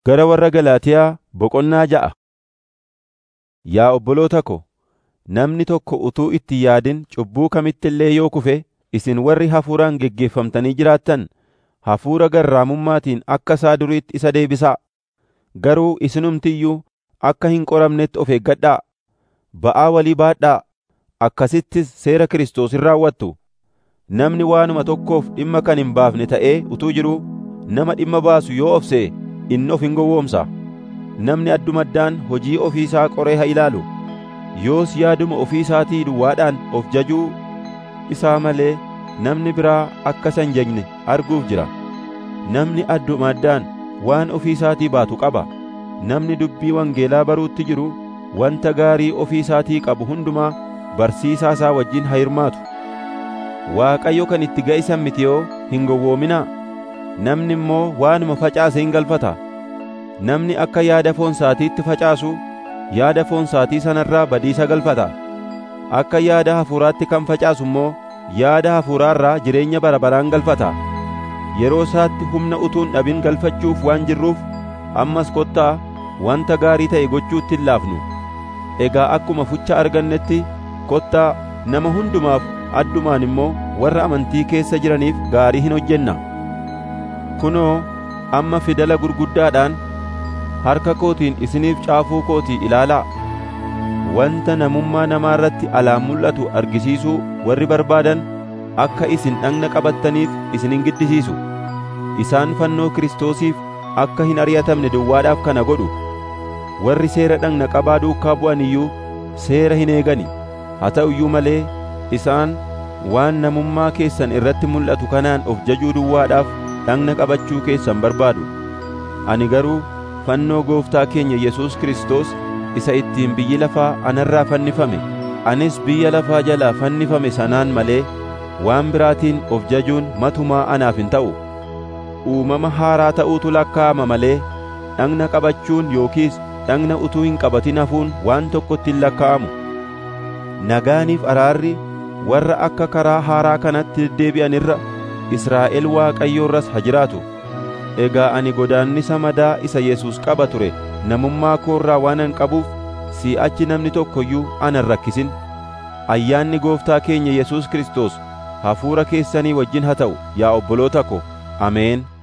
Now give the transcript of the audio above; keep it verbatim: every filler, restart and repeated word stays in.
Gara warra Galaatiyaa boqonnaa ja'a. Yaa obboloota ko, namni tokko utuu itti yaadin cubbuu kamitti illee yoo kufe, isin warri hafuuraan geggeeffamtanii jiraattan, hafuura garraamummaatiin akka isaa duriitti isa deebisaa. Garuu isinumti iyyuu akka hin qoramnetti of eeggadhaa. Ba'aa walii baadhaa; akkasittis seera Kiristoos hin raawwattu. Namni waanuma tokkoof dhimma kan hin baafne ta'ee utuu jiruu, nama dhimma baasu yoo of se'e, inni of hin gowwoomsa. Namni addumaddaan hojii ofii isaa qoree haa ilaalu. Yoos yaaduma ofii isaatii duwwaadhaan of jajuu isaa malee namni biraa akka isa hin jajne arguuf jira. Namni addumaddaan waan ofii isaatii baatu qaba. Namni dubbii wangeelaa baruutti jiru wanta gaarii ofii isaatii qabu hundumaa barsiisaa isaa wajjin haa hirmaatu. Waaqayyo kan itti ga'isan miti yoo hin gowwoominaa. Namni immoo waanuma facaase hin galfata. Namni akka yaada foon isaatiitti facaasu, yaada foon isaatii sana irraa badiisa galfata. Akka yaada hafuuraatti kan facaasu immoo yaada hafuuraa irraa jireenya bara baraan galfata. Yeroo isaatti humna utuu hin dhabin galfachuuf waan jirruuf, ammas kottaa wanta gaarii ta'e gochuutti hin laafnu. Egaa akkuma fucha argannetti kottaa nama hundumaaf addumaan immoo warra amantii keessa jiraniif gaarii hin hojjenna. Kunoo amma fidala gurguddaadhaan harka kootiin isiniif caafuu kootii ilaalaa. Wanta namummaa namaa irratti alaan mul'atu argisiisuu warri barbaadan akka isin dhagna qabattaniif isin hin giddisiisu. Isaan fannoo Kiristoosiif akka hin ari'atamne duwwaadhaaf kana godhu. Warri seera dhagna qabaa duukaa bu'an iyyuu seera hin eegani. Haa ta'u iyyuu malee isaan waan namummaa keessan irratti mul'atu kanaan of jajuu duwwaadhaaf dhagna qabachuu keessan barbaadu. Ani garuu fannoo Gooftaa keenya Yesuus Kiristoos isa ittiin biyyi lafaa anarraa fannifame, anis biyya lafaa jalaa fannifame sanaan malee waan biraatiin of jajuun matumaa anaaf hin ta'u. Uumama haaraa ta'uutu lakkaa'ama malee dhagna qabachuun yookiis dhagna utuu hin qabatin hafuun waan tokkotti hin lakkaa'amu. Nagaaniif araarri warra akka karaa haaraa kanatti deddeebi'an irra, Israa'el Waaqayyoo irras haa jiraatu. Egaa ani godaannisa madaa isa Yesuus qaba ture namummaa koo irraa waanan qabuuf, si'achi namni tokko iyyuu ana hin rakkisin. Ayyaanni Gooftaa keenya Yesuus Kiristoos hafuura keessanii wajjin haa ta'u yaa obboloota ko. Ameen.